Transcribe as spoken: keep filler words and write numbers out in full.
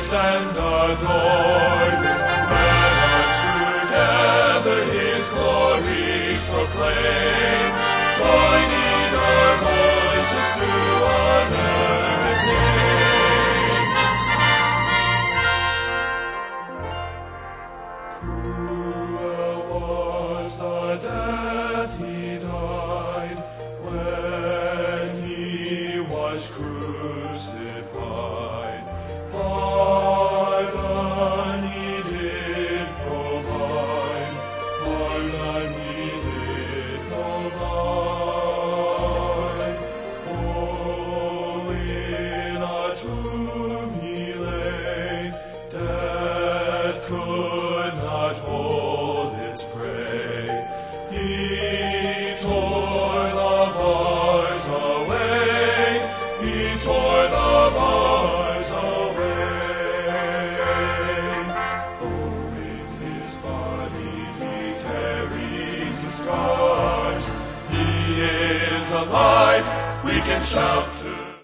praised and adored. Let us together his glories proclaim, joining our voices to honor his name. Cruel was the death he died when he was crucified. Pardon he did provide, pardon he did provide. Oh, in a tomb he lay, death could not hold its prey. He tore the bars away, he tore the bars away. Oh, in his body he carries the scars. He is alive, we can shout to